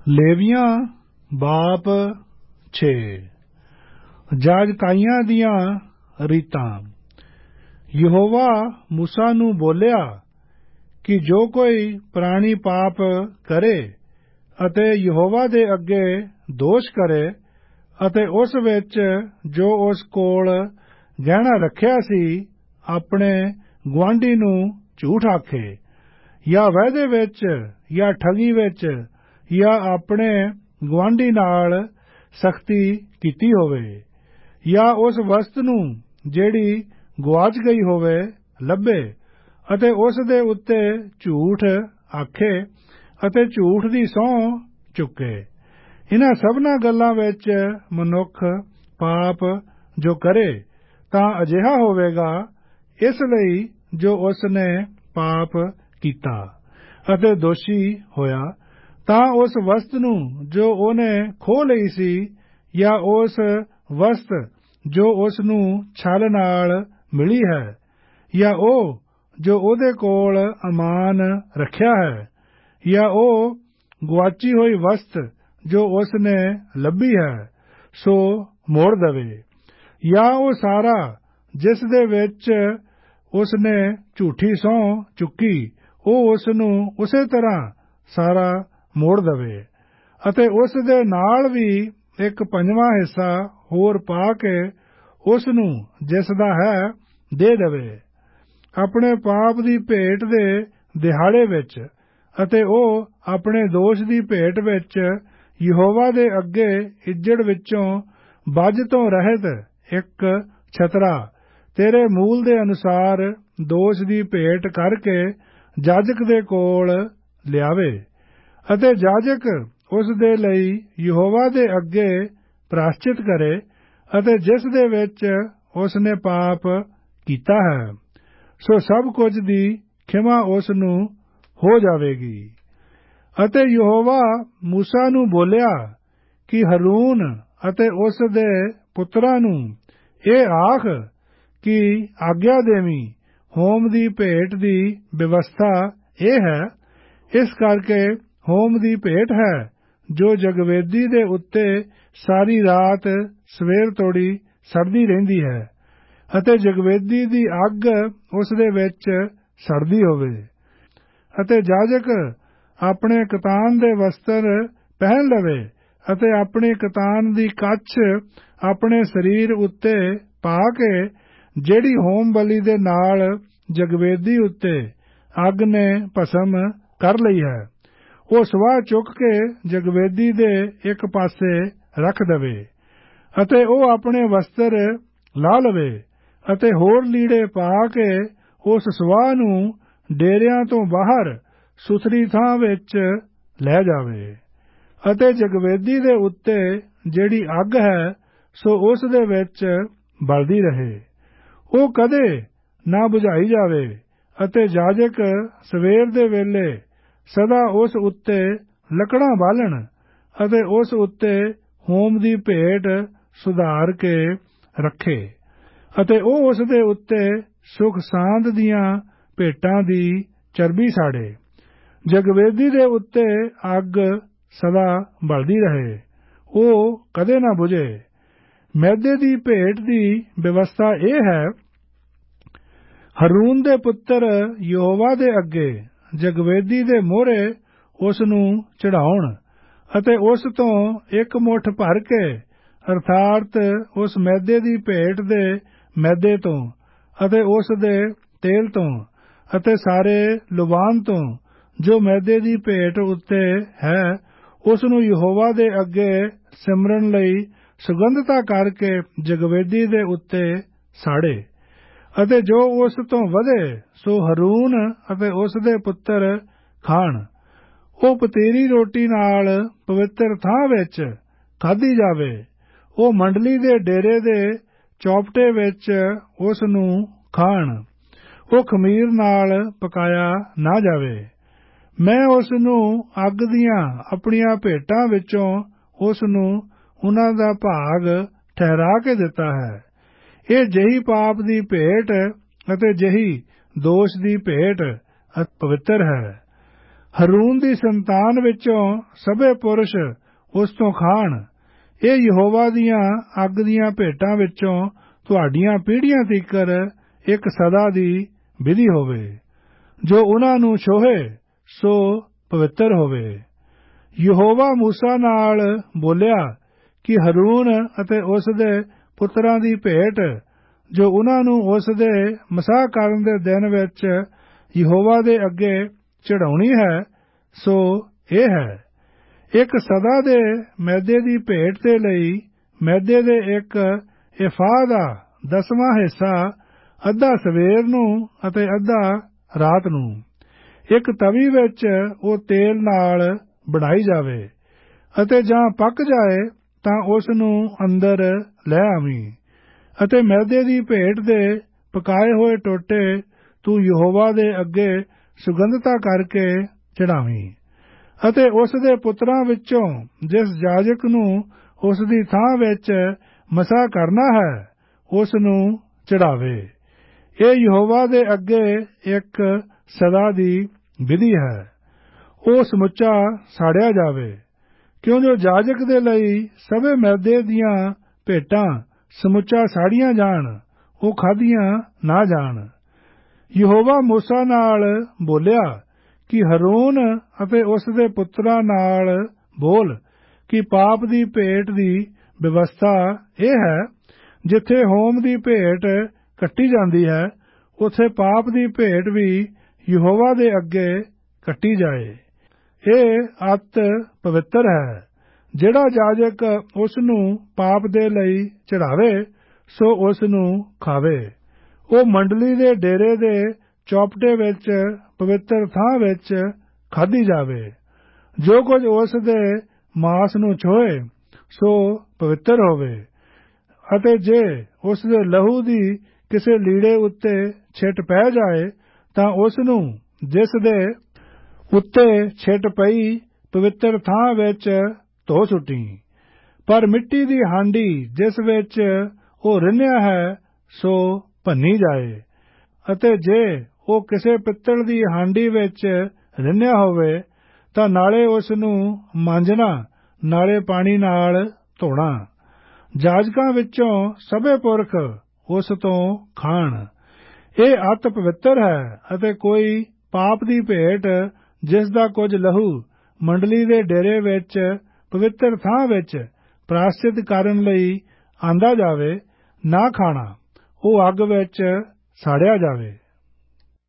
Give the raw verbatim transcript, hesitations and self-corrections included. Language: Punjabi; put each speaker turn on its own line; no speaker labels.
ਲੇਵੀਆਂ ਬਾਪ ਛੇ। ਜਾਜਕਾਈਆਂ ਦੀਆਂ ਰੀਤਾਂ। ਯਹੋਵਾ ਮੂਸਾ ਨੂੰ ਬੋਲਿਆ ਕਿ ਜੋ ਕੋਈ ਪ੍ਰਾਣੀ ਪਾਪ ਕਰੇ ਅਤੇ ਯਹੋਵਾ ਦੇ ਅੱਗੇ ਦੋਸ਼ ਕਰੇ ਅਤੇ ਉਸ ਵਿੱਚ ਜੋ ਉਸ ਕੋਲ ਗਹਿਣਾ ਰੱਖਿਆ ਸੀ ਆਪਣੇ ਗੁਆਂਢੀ ਨੂੰ ਝੂਠ ਆਖੇ ਜਾਂ ਵਾਅਦੇ ਵਿੱਚ ਜਾਂ ਠੱਗੀ ਵਿੱਚ ਜਾਂ ਆਪਣੇ ਗੁਆਂਢੀ ਨਾਲ ਸਖਤੀ ਕੀਤੀ ਹੋਵੇ ਜਾਂ ਉਸ ਵਸਤ ਨੂੰ ਜਿਹੜੀ ਗੁਆਚ ਗਈ ਹੋਵੇ ਲੱਭੇ ਅਤੇ ਉਸ ਦੇ ਉੱਤੇ ਝੂਠ ਆਖੇ ਅਤੇ ਝੂਠ ਦੀ ਸਹੁੰ ਚੁੱਕੇ। ਇਨ੍ਹਾਂ ਸਭਨਾਂ ਗੱਲਾਂ ਵਿੱਚ ਮਨੁੱਖ ਪਾਪ ਜੋ ਕਰੇ ਤਾਂ ਅਜਿਹਾ ਹੋਵੇਗਾ ਇਸ ਲਈ ਜੋ ਉਸ ਨੇ ਪਾਪ ਕੀਤਾ ਅਤੇ ਦੋਸ਼ੀ ਹੋਇਆ ਤਾਂ ਉਸ ਵਸਤ ਨੂੰ ਜੋ ਉਹਨੇ ਖੋਹ ਲਈ ਸੀ ਜਾਂ ਉਸ ਵਸਤ ਜੋ ਉਸ ਨੂੰ ਛਲ ਨਾਲ ਮਿਲੀ ਹੈ ਜਾਂ ਉਹ ਜੋ ਉਹਦੇ ਕੋਲ ਅਮਾਨ ਰੱਖਿਆ ਹੈ ਜਾਂ ਉਹ ਗੁਆਚੀ ਹੋਈ ਵਸਤ ਜੋ ਉਸ ਨੇ ਲੱਭੀ ਹੈ ਸੋ ਮੋੜ ਦੇਵੇ ਜਾਂ ਉਹ ਸਾਰਾ ਜਿਸ ਦੇ ਵਿੱਚ ਉਸ ਨੇ ਝੂਠੀ ਸਹੁੰ ਚੁੱਕੀ ਉਹ ਉਸ ਨੂੰ ਉਸੇ ਤਰ੍ਹਾਂ ਸਾਰਾ ਮੋੜ ਦੇਵੇ ਅਤੇ ਉਸ ਦੇ ਨਾਲ ਵੀ ਇੱਕ ਪੰਜਵਾਂ ਹਿੱਸਾ ਹੋਰ ਪਾ ਕੇ ਉਸ ਨੂੰ ਜਿਸ ਦਾ ਹੈ ਦੇ ਦੇਵੇ ਆਪਣੇ ਪਾਪ ਦੀ ਭੇਟ ਦੇ ਦਿਹਾੜੇ ਵਿੱਚ ਅਤੇ ਉਹ ਆਪਣੇ ਦੋਸ਼ ਦੀ ਭੇਟ ਵਿੱਚ ਯਹੋਵਾ ਦੇ ਅੱਗੇ ਇੱਜੜ ਵਿੱਚੋਂ ਬੱਜ ਤੋਂ ਰਹਿਤ ਇੱਕ ਛਤਰਾ ਤੇਰੇ ਮੂਲ ਦੇ ਅਨੁਸਾਰ ਦੋਸ਼ ਦੀ ਭੇਟ ਕਰਕੇ ਜਾਜਕ ਦੇ ਕੋਲ ਲਿਆਵੇ ਅਤੇ ਜਾਜਕ ਉਸ ਦੇ ਲਈ ਯਹੋਵਾ ਦੇ ਅੱਗੇ ਪ੍ਰਾਸ਼ਚਿਤ ਕਰੇ ਅਤੇ ਜਿਸ ਦੇ ਵਿੱਚ ਉਸ ਨੇ ਪਾਪ ਕੀਤਾ ਹੈ ਸੋ ਸਭ ਕੁਝ ਦੀ ਖਿਮਾ ਉਸ ਨੂੰ ਹੋ ਜਾਵੇਗੀ। ਅਤੇ ਯਹੋਵਾ ਮੂਸਾ ਨੂੰ ਬੋਲਿਆ ਕਿ ਹਰੂਨ ਅਤੇ ਉਸ ਦੇ ਪੁੱਤਰਾਂ ਨੂੰ ਇਹ ਆਖ ਕਿ ਆਗਿਆ ਦੇਵੀਂ ਹੋਮ ਦੀ ਭੇਟ ਦੀ ਵਿਵਸਥਾ ਇਹ ਹੈ ਇਸ ਕਰਕੇ ਹੋਮ ਦੀ ਭੇਟ ਹੈ ਜੋ ਜਗਵੇਦੀ ਦੇ ਉੱਤੇ ਸਾਰੀ ਰਾਤ ਸਵੇਰ ਤੋੜੀ ਸੜਦੀ ਰਹਿੰਦੀ ਹੈ ਅਤੇ ਜਗਵੇਦੀ ਦੀ ਅੱਗ ਉਸ ਦੇ ਵਿੱਚ ਸੜਦੀ ਹੋਵੇ ਅਤੇ ਜਾਜਕ ਆਪਣੇ ਕਤਾਨ ਦੇ ਵਸਤਰ ਪਹਿਨ ਲਵੇ ਅਤੇ ਆਪਣੀ ਕਤਾਨ ਦੀ ਕੱਛ ਆਪਣੇ ਸਰੀਰ ਉੱਤੇ ਪਾ ਕੇ ਜਿਹੜੀ ਹੋਮ ਬਲੀ ਦੇ ਨਾਲ ਜਗਵੇਦੀ ਉੱਤੇ ਅੱਗ ਨੇ ਭਸਮ ਕਰ ਲਈ ਹੈ ਉਹ ਸਵਾਹ ਚੁੱਕ ਕੇ ਜਗਵੇਦੀ ਦੇ ਇੱਕ ਪਾਸੇ ਰੱਖ ਦੇਵੇ ਅਤੇ ਉਹ ਆਪਣੇ ਵਸਤਰ ਲਾ ਲਵੇ ਅਤੇ ਹੋਰ ਲੀੜੇ ਪਾ ਕੇ ਉਸ ਸਵਾਹ ਨੂੰ ਡੇਰਿਆਂ ਤੋਂ ਬਾਹਰ ਸੁਥਰੀ ਥਾਂ ਵਿੱਚ ਲੈ ਜਾਵੇ ਅਤੇ ਜਗਵੇਦੀ ਦੇ ਉੱਤੇ ਜਿਹੜੀ ਅੱਗ ਹੈ ਸੋ ਉਸ ਦੇ ਵਿੱਚ ਬਲਦੀ ਰਹੇ ਉਹ ਕਦੇ ਨਾ ਬੁਝਾਈ ਜਾਵੇ ਅਤੇ ਜਾਜਕ ਸਵੇਰ ਦੇ ਵੇਲੇ ਸਦਾ ਉਸ ਉੱਤੇ ਲੱਕੜਾਂ ਬਾਲਣ ਅਤੇ ਉਸ ਉੱਤੇ ਹੋਮ ਦੀ ਭੇਟ ਸੁਧਾਰ ਕੇ ਰੱਖੇ ਅਤੇ ਉਹ ਉਸ ਦੇ ਉੱਤੇ ਸੁਖ ਸਾਂਦ ਦੀਆਂ ਭੇਟਾਂ ਦੀ ਚਰਬੀ ਸਾੜੇ ਜਗਵੇਦੀ ਦੇ ਉੱਤੇ ਅੱਗ ਸਦਾ ਬਲਦੀ ਰਹੇ ਉਹ ਕਦੇ ਨਾ ਬੁਝੇ। ਮੈਦੇ ਦੀ ਭੇਟ ਦੀ ਵਿਵਸਥਾ ਇਹ ਹੈ ਹਰੂਨ ਦੇ ਪੁੱਤਰ ਯਹੋਵਾ ਦੇ ਅੱਗੇ ਜਗਵੇਦੀ ਦੇ ਮੋਹਰੇ ਉਸ ਨੂੰ ਚੜਾਉਣ ਅਤੇ ਉਸ ਤੋਂ ਇੱਕ ਮੁੱਠ ਭਰ ਕੇ ਅਰਥਾਤ ਉਸ ਮੈਦੇ ਦੀ ਭੇਟ ਦੇ ਮੈਦੇ ਤੋਂ ਅਤੇ ਉਸ ਦੇ ਤੇਲ ਤੋਂ ਅਤੇ ਸਾਰੇ ਲੁਬਾਨ ਤੋਂ ਜੋ ਮੈਦੇ ਦੀ ਭੇਟ ਉੱਤੇ ਹੈ ਉਸ ਨੂੰ ਯਹੋਵਾ ਦੇ ਅੱਗੇ ਸਿਮਰਨ ਲਈ ਸੁਗੰਧਤਾ ਕਰਕੇ ਜਗਵੇਦੀ ਦੇ ਉੱਤੇ ਸਾੜੇ ਅਤੇ ਜੋ ਉਸ ਤੋਂ ਵਧੇ ਸੋ ਹਰੂਨ ਅਤੇ ਉਸ ਦੇ ਪੁੱਤਰ ਖਾਣ ਉਹ ਪਤੀਰੀ ਰੋਟੀ ਨਾਲ ਪਵਿੱਤਰ ਥਾਂ ਵਿੱਚ ਖਾਧੀ ਜਾਵੇ ਉਹ ਮੰਡਲੀ ਦੇ ਡੇਰੇ ਦੇ ਚੌਪਟੇ ਵਿੱਚ ਉਸ ਨੂੰ ਖਾਣ ਉਹ ਖਮੀਰ ਨਾਲ ਪਕਾਇਆ ਨਾ ਜਾਵੇ ਮੈਂ ਉਸ ਨੂੰ ਅੱਗ ਦੀਆਂ ਆਪਣੀਆਂ ਭੇਟਾਂ ਵਿੱਚੋਂ ਉਸ ਨੂੰ ਉਹਨਾਂ ਦਾ ਭਾਗ ਠਹਿਰਾ ਕੇ ਦਿੱਤਾ ਹੈ ਇਹ ਜਿਹੀ ਪਾਪ ਦੀ ਭੇਟ ਅਤੇ ਜਿਹੀ ਦੋਸ਼ ਦੀ ਭੇਟ ਪਵਿੱਤਰ ਹੈ ਹਰੂਨ ਦੀ ਸੰਤਾਨ ਵਿੱਚੋਂ ਸਭੇ ਪੁਰਸ਼ ਉਸ ਤੋਂ ਖਾਣ। ਇਹ ਯਹੋਵਾ ਦੀਆਂ ਅੱਗ ਦੀਆਂ ਭੇਟਾਂ ਵਿੱਚੋਂ ਤੁਹਾਡੀਆਂ ਪੀੜ੍ਹੀਆਂ ਤੀਕਰ ਇੱਕ ਸਦਾ ਦੀ ਵਿਧੀ ਹੋਵੇ। ਜੋ ਉਹਨਾਂ ਨੂੰ ਛੋਹੇ ਸੋ ਪਵਿੱਤਰ ਹੋਵੇ। ਯਹੋਵਾ ਮੂਸਾ ਨਾਲ ਬੋਲਿਆ ਕਿ ਹਰੂਨ ਅਤੇ ਉਸ ਦੇ ਪੁੱਤਰਾਂ ਦੀ ਭੇਟ ਜੋ ਉਹਨਾਂ ਨੂੰ ਉਸ ਦੇ ਮਸਾਹ ਕਰਨ ਦੇ ਦਿਨ ਵਿੱਚ ਯਹੋਵਾ ਦੇ ਅੱਗੇ ਚੜਾਉਣੀ ਹੈ ਸੋ ਇਹ ਹੈ, ਇੱਕ ਸਦਾ ਦੇ ਮੈਦੇ ਦੀ ਭੇਟ ਦੇ ਲਈ ਮੈਦੇ ਦੇ ਇੱਕ ਇਫਾਹ ਦਾ ਦਸਵਾਂ ਹਿੱਸਾ, ਅੱਧਾ ਸਵੇਰ ਨੂੰ ਅਤੇ ਅੱਧਾ ਰਾਤ ਨੂੰ। ਇੱਕ ਤਵੀ ਵਿੱਚ ਉਹ ਤੇਲ ਨਾਲ ਬਣਾਈ ਜਾਵੇ ਅਤੇ ਜਾਂ ਪੱਕ ਜਾਏ ਤਾਂ ਉਸ ਨੂੰ ਅੰਦਰ ਲੈ ਆਵੀਂ। ਅਤੇ ਮੈਦੇ ਦੀ ਭੇਟ ਦੇ ਪਕਾਏ ਹੋਏ ਟੋਟੇ ਤੂੰ ਯਹੋਵਾ ਦੇ ਅੱਗੇ ਸੁਗੰਧਤਾ ਕਰਕੇ ਚੜਾਵੀਂ। ਅਤੇ ਉਸ ਦੇ ਪੁੱਤਰਾਂ ਵਿੱਚੋਂ ਜਿਸ ਜਾਜਕ ਨੂੰ ਉਸ ਦੀ ਥਾਂ ਵਿੱਚ ਮਸਾਹ ਕਰਨਾ ਹੈ ਉਸ ਨੂੰ ਚੜਾਵੇ। ਇਹ ਯਹੋਵਾ ਦੇ ਅੱਗੇ ਇੱਕ ਸਦਾ ਦੀ ਵਿਧੀ ਹੈ। ਉਹ ਸਮੁੱਚਾ ਸਾੜਿਆ ਜਾਵੇ, ਕਿਉਂ ਜੋ ਜਾਜਕ ਦੇ ਲਈ ਸਭੇ ਮੈਦੇ ਦੀਆਂ ਭੇਟਾਂ ਸਮੁੱਚਾ ਸਾੜੀਆਂ ਜਾਣ, ਉਹ ਖਾਧੀਆਂ ਨਾ ਜਾਣ। ਯਹੋਵਾ ਮੂਸਾ ਨਾਲ ਬੋਲਿਆ ਕਿ ਹਰੂਨ ਅਤੇ ਉਸ ਦੇ ਪੁੱਤਰਾਂ ਨਾਲ ਬੋਲ ਕਿ ਪਾਪ ਦੀ ਭੇਟ ਦੀ ਵਿਵਸਥਾ ਇਹ ਹੈ, ਜਿੱਥੇ ਹੋਮ ਦੀ ਭੇਟ ਕੱਟੀ ਜਾਂਦੀ ਹੈ ਉੱਥੇ ਪਾਪ ਦੀ ਭੇਟ ਵੀ ਯਹੋਵਾ ਦੇ ਅੱਗੇ ਕੱਟੀ ਜਾਏ। ਇਹ ਅਤ ਪਵਿੱਤਰ ਹੈ। ਜਿਹੜਾ ਜਾਜਕ ਉਸ ਨੂੰ ਪਾਪ ਦੇ ਲਈ ਚੜਾਵੇ ਸੋ ਉਸ ਨੂੰ ਖਾਵੇ। ਉਹ ਮੰਡਲੀ ਦੇ ਡੇਰੇ ਦੇ ਚੌਪਟੇ ਵਿੱਚ ਪਵਿੱਤਰ ਥਾਂ ਵਿੱਚ ਖਾਧੀ ਜਾਵੇ। ਜੋ ਕੁਝ ਉਸ ਦੇ ਮਾਸ ਨੂੰ ਛੋਹੇ ਸੋ ਪਵਿੱਤਰ ਹੋਵੇ। ਅਤੇ ਜੇ ਉਸ ਦੇ ਲਹੂ ਦੀ ਕਿਸੇ ਲੀੜੇ ਉੱਤੇ ਛਿੱਟ ਪੈ ਜਾਏ ਤਾਂ ਉਸ ਨੂੰ ਜਿਸ ਦੇ ਉੱਤੇ ਛਿੱਟ ਪਈ ਪਵਿੱਤਰ ਥਾਂ ਵਿੱਚ ਧੋ ਸੁੱਟੀ। ਪਰ ਮਿੱਟੀ ਦੀ ਹਾਂਡੀ ਜਿਸ ਵਿੱਚ ਉਹ ਰਿੰਨ੍ਹਿਆ ਹੈ ਸੋ ਭੰਨੀ ਜਾਏ। ਅਤੇ ਜੇ ਉਹ ਕਿਸੇ ਪਿੱਤਲ ਦੀ ਹਾਂਡੀ ਵਿੱਚ ਰਿੰਨ੍ਹਿਆ ਹੋਵੇ ਤਾਂ ਨਾਲੇ ਉਸ ਨੂੰ ਮਾਂਜਣਾ ਨਾਲੇ ਪਾਣੀ ਨਾਲ ਧੋਣਾ। ਜਾਜਕਾਂ ਵਿੱਚੋਂ ਸਭੇ ਪੁਰਖ ਉਸ ਤੋਂ ਖਾਣ। ਇਹ ਅਤ ਪਵਿੱਤਰ ਹੈ। ਅਤੇ ਕੋਈ ਪਾਪ ਦੀ ਭੇਟ ਜਿਸ ਦਾ ਕੁਝ ਲਹੂ ਮੰਡਲੀ ਦੇ ਡੇਰੇ ਵਿੱਚ ਪਵਿੱਤਰ ਥਾਂ ਵਿੱਚ ਪ੍ਰਾਸ਼ਚਿਤ ਕਰਨ ਲਈ ਆਂਦਾ ਜਾਵੇ ਨਾ ਖਾਣਾ, ਉਹ ਅੱਗ ਵਿੱਚ ਸਾੜਿਆ ਜਾਵੇ।